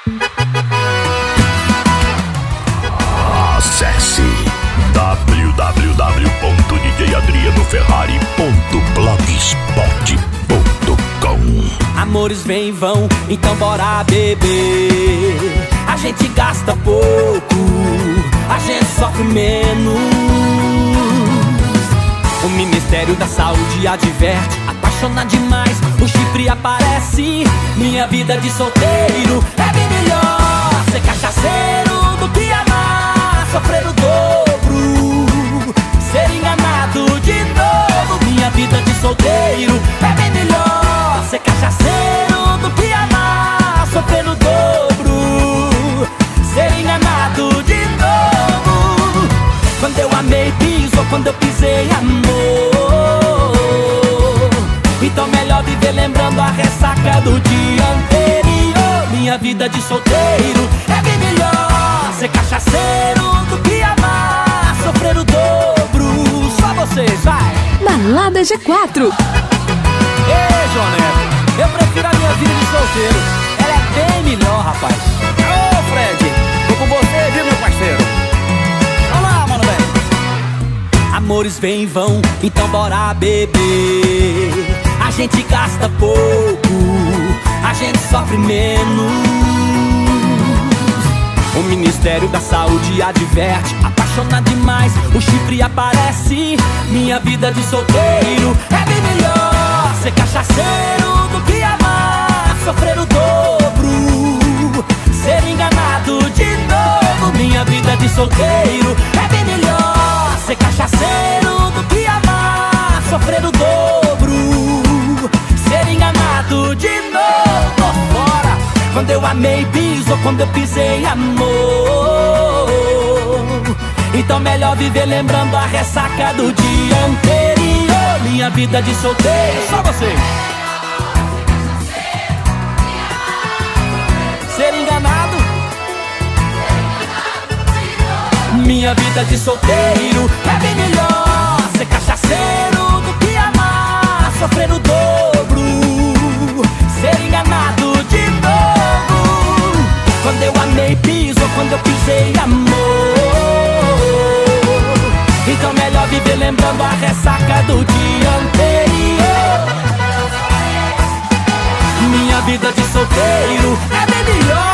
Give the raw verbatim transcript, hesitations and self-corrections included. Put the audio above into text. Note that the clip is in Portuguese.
Acesse w w w ponto d j adriano ferrari ponto blogspot ponto com. Amores vêm e vão, então bora beber. A gente gasta pouco, a gente sofre menos. O Ministério da Saúde adverte: apaixona demais, o chifre aparece. Minha vida de solteiro é bem melhor ser cachaceiro do que amar, sofrer o dobro, ser enganado de novo. Minha vida de solteiro é bem melhor ser cachaceiro do que amar, sofrer o dobro, ser enganado de novo. Quando eu amei pisou, quando eu pisei amor. Então melhor viver lembrando a ressaca do dia anterior. Minha vida de solteiro é bem melhor ser cachaceiro do que amar, sofrer o dobro. Só vocês, vai! Balada G quatro. Ei, João Neto, eu prefiro a minha vida de solteiro. Ela é bem melhor, rapaz. Ô, Fred, tô com você, viu, meu parceiro? Vamos lá, mano, velho. Amores vêm e vão, então bora beber. A gente gasta pouco, a gente sofre menos. O Ministério da Saúde adverte: apaixona demais, o chifre aparece. Minha vida de solteiro é bem melhor ser cachaceiro do que amar, sofrer o dobro, ser enganado de novo. Minha vida de solteiro é bem melhor ser cachaceiro do que amar, sofrer o dobro, ser enganado de novo. Fora, quando eu amei pisou, quando eu pisei amor. Então melhor viver lembrando a ressaca do dia anterior. Minha vida de solteiro, só você. Ser enganado. Minha vida de solteiro é bem melhor ser cachaceiro do que amar, sofrer o dobro, ser enganado de novo. Quando eu amei pisou, quando eu pisei amor. Então melhor viver lembrando a ressaca do dia anterior. Minha vida de solteiro é bem melhor